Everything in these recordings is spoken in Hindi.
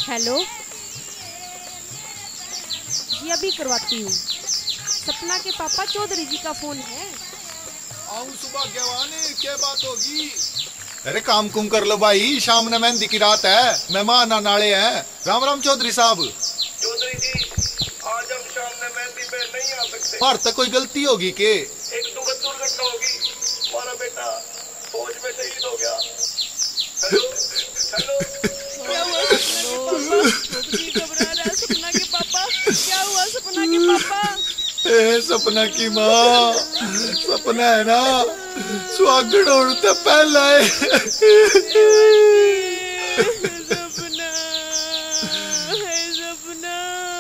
हेलो जी, अभी करवाती हूँ। सपना के पापा चौधरी जी का फोन है। आऊं सुबह गवाने क्या बात होगी? अरे काम कुम कर लो भाई, शाम ने मेहंदी की रात है, मेहमान नाले हैं। राम राम चौधरी साहब। चौधरी जी, आज हम शाम में मेहंदी पे नहीं आ सकते। मार तक कोई गलती होगी के? एक दुखद दुर्घटना होगी। हमारा बेटा फौज में शहीद हो गया। हेलो हेलो, क्या हुआ चौधरी? घबरा रहा है सपना के पापा। क्या हुआ सपना के पापा? सपना की माँ, सपना है ना, सुहागन होने पहला है। सपना है सपना।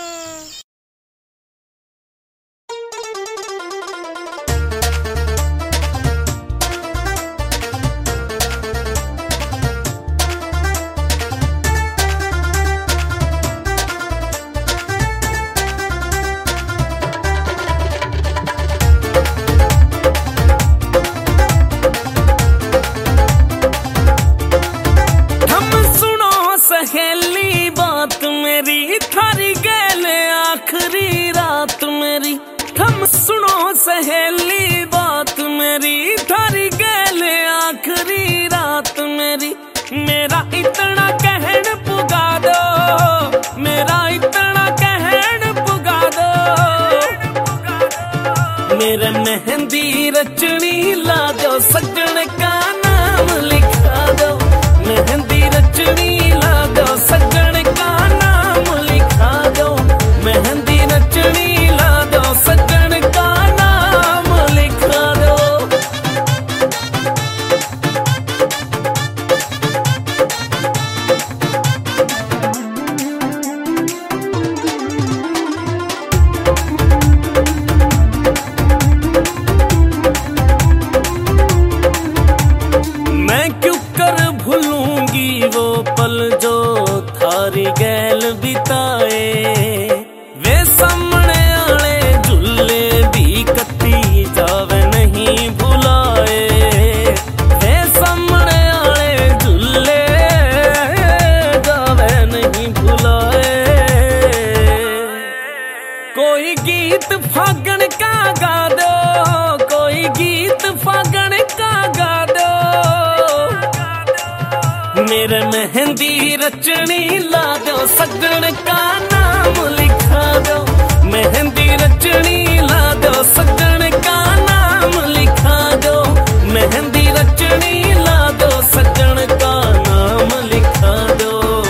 सहेली बात मेरी थारी गैले आखिरी रात मेरी। हम सुनो सहेली बात मेरी थारी गैले आखिरी रात मेरी। मेरा इतना कहन पुगा दो, मेरा इतना कहन पुगा दो। मेरे मेहंदी रचनी ला दो, सजन का नाम लिखा दो। मेहंदी रचनी ला दो, सजन का नाम लिखा दो। मेहंदी रचनी ला दो, सजन का नाम लिखा दो। मैं क्यों कर भूलूंगी वो पल जो थारी गैल बिताए। वे सामने आले झूले भी कती जावे नहीं भुलाए। वे सामने आले झूले जावे नहीं भुलाए। कोई गीत फागण का गा दो, कोई गीत फागण का गा दो। मेरे मेहंदी रचनी ला दो, सजन का नाम लिखा दो। मेहंदी रचनी ला दो, सजन का नाम लिखा दो। मेहंदी रचनी ला दो, सजन का नाम लिखा दो।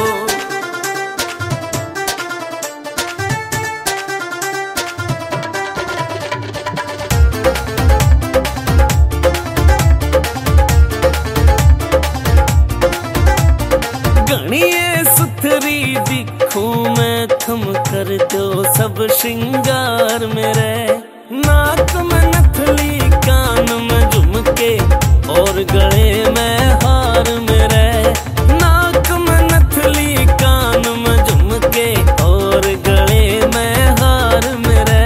गणिये सुथरी दिखूं मैं, थम कर दो सब श्रृंगार मेरे। नाक में नथली, कान में झुमके और गले में हार मेरे। नाक में नथली, कान में झुमके और गले में हार मेरे।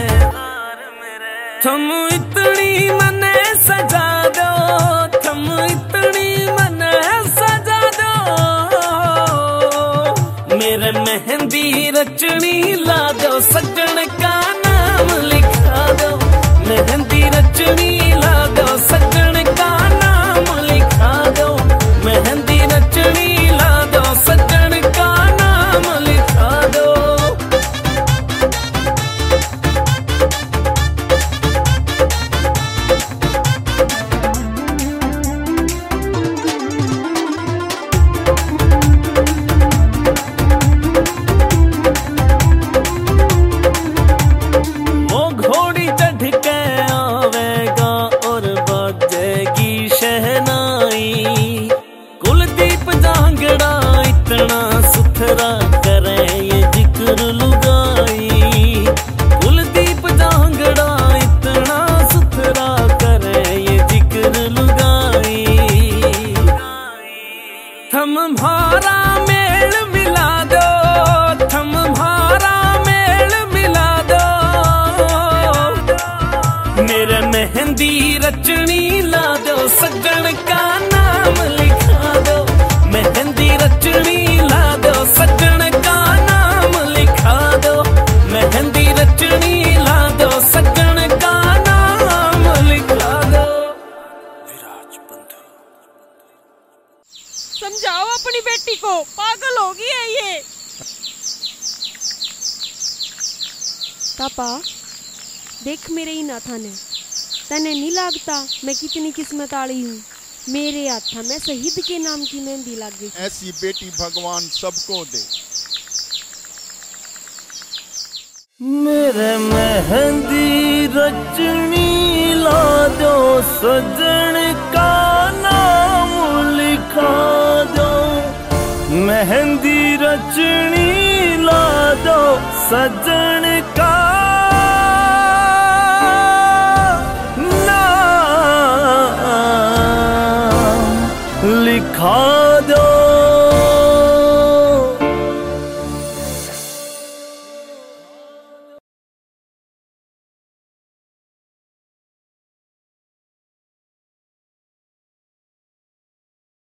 थम इतनी मने सजा दो, थम इतनी मने सजा दो। मेरे मेहंदी रचनी ला दो, सजन का नाम लिखा दो। मेहंदी रचनी ला दो, सजन का नाम लिखा दो। मेहंदी रचनी ला दो, सजन का नाम लिखा दो। वो घोड़ी चढ़ के आवेगा और बाजेगी शहनाई। कुलदीप जांगड़ा इतना सुथरा करे ये जिक्र लुगाई। कुलदीप जांगड़ा इतना सुथरा करे ये जिक्र लुगाई। थम भारा मेल मिला दो, थम भारा मेल मिला दो। मेरे मेहंदी रचनी ला दो, सजन का नाम लिखा दो। मेहंदी रचनी ला दो, सजन पागल हो गई है ये। पापा देख मेरे ही नाथा ने, तने नहीं लागता मैं कितनी किस्मत आली हूँ। मेरे हाथा में शहीद के नाम की मेहंदी लग गई। ऐसी बेटी भगवान सबको दे। मेरे मेहंदी रचनी ला दो, सजन का नाम लिखा दो। मेहंदी रचनी ला दो, सजन का नाम लिखा दो।